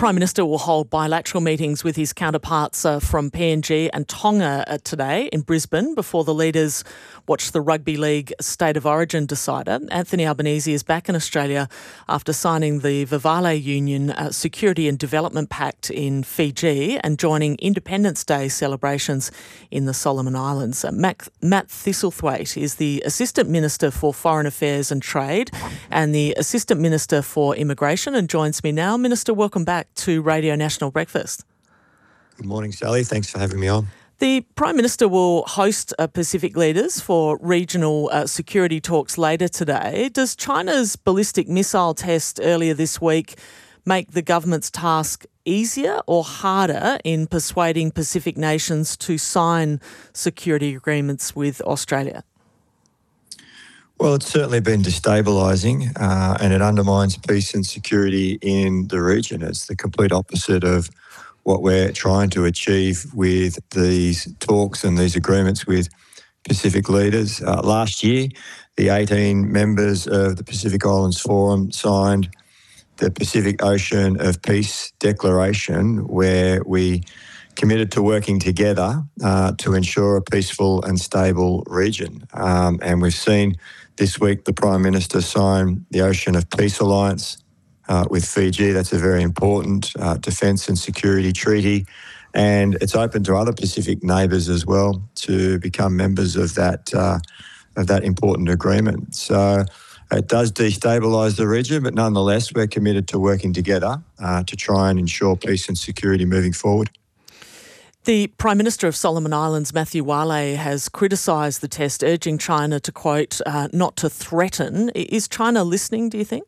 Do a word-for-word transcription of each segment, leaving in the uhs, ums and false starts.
Prime Minister will hold bilateral meetings with his counterparts uh, from P N G and Tonga uh, today in Brisbane before the leaders watch the Rugby League State of Origin decider. Anthony Albanese is back in Australia after signing the Vivale Union uh, Security and Development Pact in Fiji and joining Independence Day celebrations in the Solomon Islands. Uh, Matt, Matt Thistlethwaite is the Assistant Minister for Foreign Affairs and Trade and the Assistant Minister for Immigration and joins me now. Minister, welcome back to Radio National Breakfast. Good morning, Sally. Thanks for having me on. The Prime Minister will host uh, Pacific leaders for regional uh, security talks later today. Does China's ballistic missile test earlier this week make the government's task easier or harder in persuading Pacific nations to sign security agreements with Australia? Well, it's certainly been destabilising uh, and it undermines peace and security in the region. It's the complete opposite of what we're trying to achieve with these talks and these agreements with Pacific leaders. Uh, last year, the eighteen members of the Pacific Islands Forum signed the Pacific Ocean of Peace Declaration, where we committed to working together uh, to ensure a peaceful and stable region. Um, and we've seen this week the Prime Minister sign the Ocean of Peace Alliance uh, with Fiji. That's a very important uh, defence and security treaty. And it's open to other Pacific neighbours as well to become members of that, uh, of that important agreement. So it does destabilise the region, but nonetheless, we're committed to working together uh, to try and ensure peace and security moving forward. The Prime Minister of Solomon Islands, Matthew Wale, has criticised the test, urging China to, quote, uh, not to threaten. Is China listening, do you think?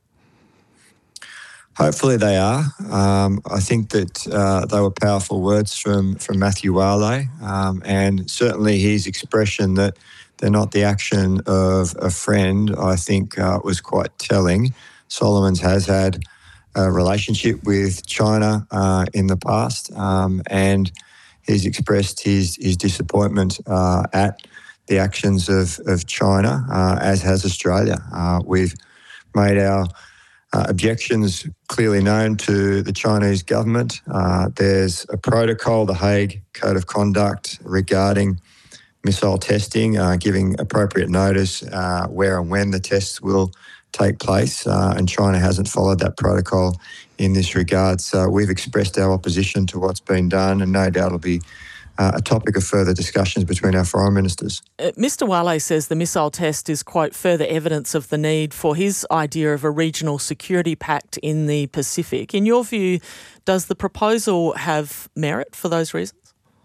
Hopefully they are. Um, I think that uh, they were powerful words from, from Matthew Wale, um, and certainly his expression that they're not the action of a friend, I think uh, was quite telling. Solomon's has had a relationship with China uh, in the past, um, and he's expressed his, his disappointment uh, at the actions of, of China, uh, as has Australia. Uh, we've made our uh, objections clearly known to the Chinese government. Uh, there's a protocol, the Hague Code of Conduct, regarding missile testing, uh, giving appropriate notice uh, where and when the tests will take place, uh, and China hasn't followed that protocol in this regard. So we've expressed our opposition to what's been done, and no doubt it'll be uh, a topic of further discussions between our foreign ministers. Uh, Mr Wale says the missile test is, quote, further evidence of the need for his idea of a regional security pact in the Pacific. In your view, does the proposal have merit for those reasons?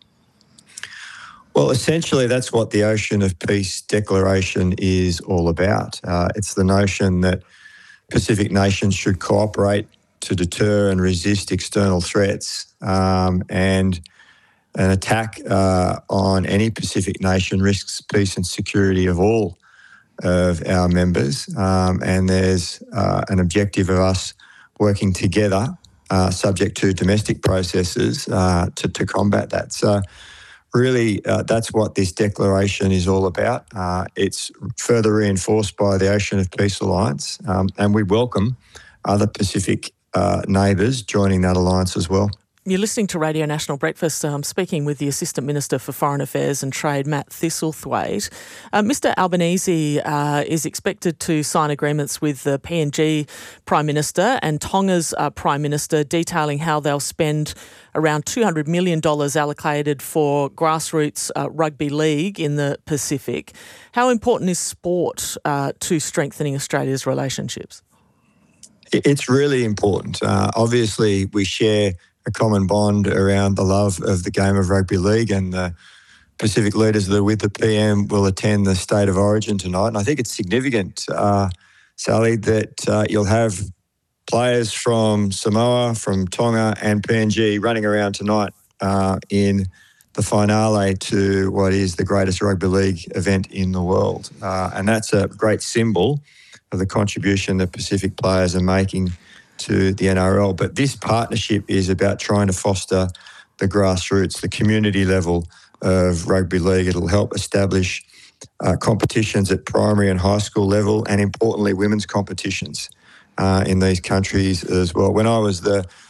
Well, essentially, that's what the Ocean of Peace Declaration is all about. Uh, it's the notion that Pacific nations should cooperate to deter and resist external threats, um, and an attack uh, on any Pacific nation risks peace and security of all of our members. Um, and there's uh, an objective of us working together, uh, subject to domestic processes, uh, to, to combat that. So really, uh, that's what this declaration is all about. Uh, it's further reinforced by the Ocean of Peace Alliance, um, and we welcome other Pacific uh, neighbours joining that alliance as well. You're listening to Radio National Breakfast. I'm speaking with the Assistant Minister for Foreign Affairs and Trade, Matt Thistlethwaite. Uh, Mr Albanese uh, is expected to sign agreements with the P N G Prime Minister and Tonga's uh, Prime Minister, detailing how they'll spend around two hundred million dollars allocated for grassroots uh, rugby league in the Pacific. How important is sport uh, to strengthening Australia's relationships? It's really important. Uh, obviously, we share a common bond around the love of the game of rugby league, and the Pacific leaders that are with the P M will attend the State of Origin tonight. And I think it's significant, uh, Sally, that uh, you'll have players from Samoa, from Tonga and P N G running around tonight uh, in the finale to what is the greatest rugby league event in the world. Uh, and that's a great symbol of the contribution that Pacific players are making to the N R L. But this partnership is about trying to foster the grassroots, the community level of rugby league. It'll help establish uh, competitions at primary and high school level, and importantly, women's competitions uh, in these countries as well. When I was the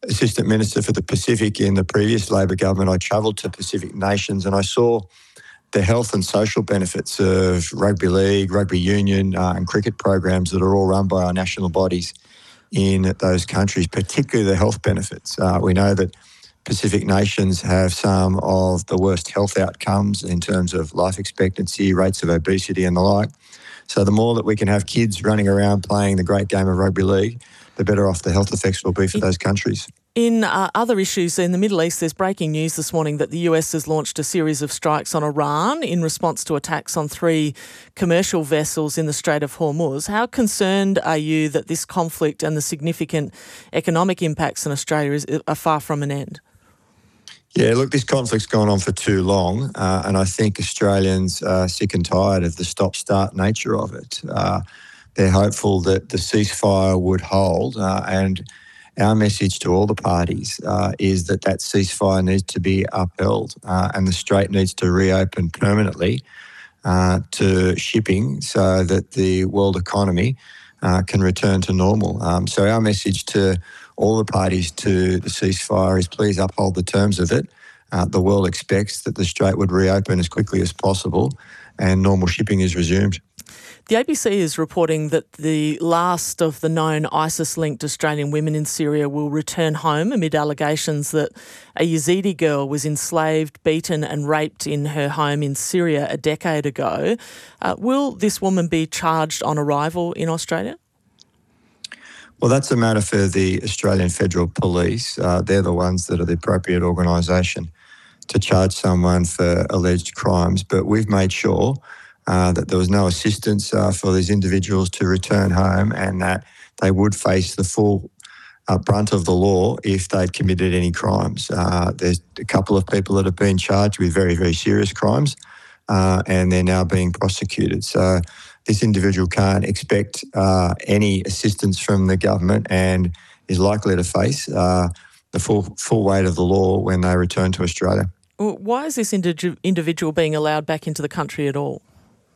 Assistant Minister for the Pacific in the previous Labor government, I travelled to Pacific nations and I saw the health and social benefits of rugby league, rugby union uh, and cricket programs that are all run by our national bodies in those countries, particularly the health benefits. Uh, we know that Pacific nations have some of the worst health outcomes in terms of life expectancy, rates of obesity and the like. So the more that we can have kids running around playing the great game of rugby league, the better off the health effects will be for those countries. In uh, other issues in the Middle East, there's breaking news this morning that the U S has launched a series of strikes on Iran in response to attacks on three commercial vessels in the Strait of Hormuz. How concerned are you that this conflict and the significant economic impacts in Australia is, are far from an end? Yeah, look, this conflict's gone on for too long, uh, and I think Australians are sick and tired of the stop-start nature of it. Uh, they're hopeful that the ceasefire would hold, uh, and our message to all the parties uh, is that that ceasefire needs to be upheld uh, and the strait needs to reopen permanently uh, to shipping so that the world economy uh, can return to normal. Um, so our message to all the parties to the ceasefire is please uphold the terms of it. Uh, the world expects that the strait would reopen as quickly as possible and normal shipping is resumed. The A B C is reporting that the last of the known ISIS-linked Australian women in Syria will return home amid allegations that a Yazidi girl was enslaved, beaten and raped in her home in Syria a decade ago. Uh, will this woman be charged on arrival in Australia? Well, that's a matter for the Australian Federal Police. Uh, they're the ones that are the appropriate organisation to charge someone for alleged crimes. But we've made sure uh, that there was no assistance uh, for these individuals to return home and that they would face the full uh, brunt of the law if they'd committed any crimes. Uh, there's a couple of people that have been charged with very, very serious crimes uh, and they're now being prosecuted. So this individual can't expect uh, any assistance from the government and is likely to face uh, the full full weight of the law when they return to Australia. Why is this indi- individual being allowed back into the country at all?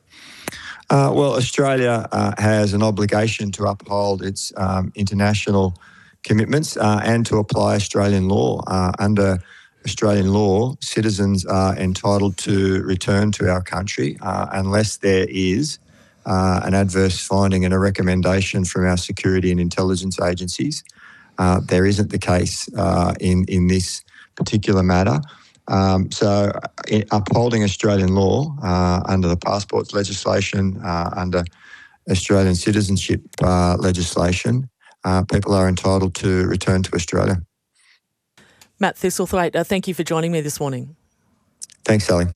Uh, well, Australia uh, has an obligation to uphold its um, international commitments uh, and to apply Australian law. Uh, under Australian law, citizens are entitled to return to our country uh, unless there is Uh, an adverse finding and a recommendation from our security and intelligence agencies. Uh, there isn't the case uh, in, in this particular matter. Um, so in upholding Australian law uh, under the passports legislation, uh, under Australian citizenship uh, legislation, uh, people are entitled to return to Australia. Matt Thistlethwaite, uh, thank you for joining me this morning. Thanks, Sally.